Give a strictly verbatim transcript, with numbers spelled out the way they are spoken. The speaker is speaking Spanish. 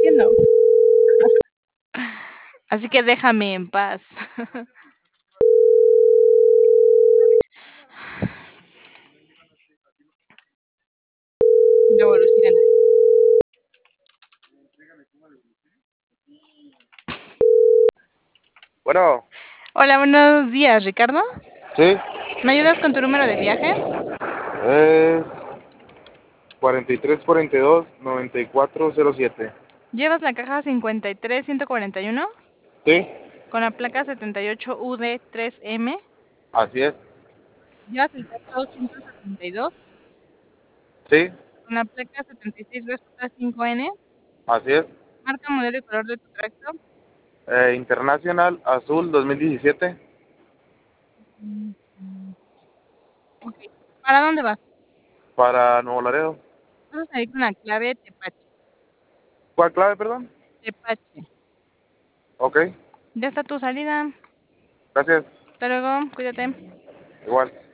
entiendo. Así que déjame en paz. Luego Luciana. Bueno, Hola, buenos días, Ricardo. sí, ¿Me ayudas con tu número de viaje? es cuarenta y tres cuarenta y dos noventa y cuatro cero siete. ¿Llevas la caja cincuenta y tres ciento cuarenta y uno Sí, con la placa setenta y ocho U D tres M? así es. ¿Llevas el tracto ciento setenta y dos Sí, con la placa setenta y seis B J cinco N? así es. ¿Marca, modelo y color de tu tracto? Eh, Internacional Azul dos mil diecisiete. Mm, mm, Ok. ¿Para dónde vas? Para Nuevo Laredo. Vas a salir con la clave Tepache. ¿Cuál clave, perdón? Tepache. Ok, Ya está tu salida. gracias. Hasta luego, cuídate. Igual.